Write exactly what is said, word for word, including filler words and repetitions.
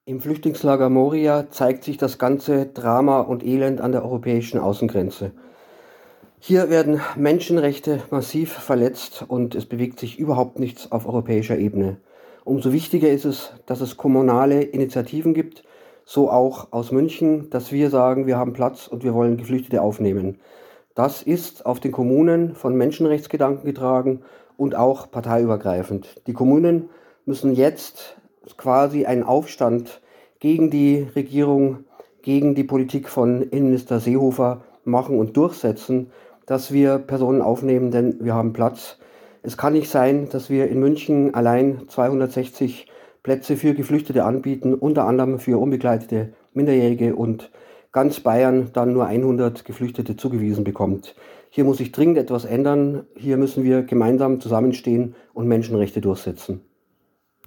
Im Flüchtlingslager Moria zeigt sich das ganze Drama und Elend an der europäischen Außengrenze. Hier werden Menschenrechte massiv verletzt und es bewegt sich überhaupt nichts auf europäischer Ebene. Umso wichtiger ist es, dass es kommunale Initiativen gibt, so auch aus München, dass wir sagen, wir haben Platz und wir wollen Geflüchtete aufnehmen. Das ist auf den Kommunen von Menschenrechtsgedanken getragen und auch parteiübergreifend. Die Kommunen müssen jetzt quasi einen Aufstand gegen die Regierung, gegen die Politik von Innenminister Seehofer machen und durchsetzen, dass wir Personen aufnehmen, denn wir haben Platz. Es kann nicht sein, dass wir in München allein zweihundertsechzig Plätze für Geflüchtete anbieten, unter anderem für unbegleitete Minderjährige, und ganz Bayern dann nur hundert Geflüchtete zugewiesen bekommt. Hier muss sich dringend etwas ändern. Hier müssen wir gemeinsam zusammenstehen und Menschenrechte durchsetzen.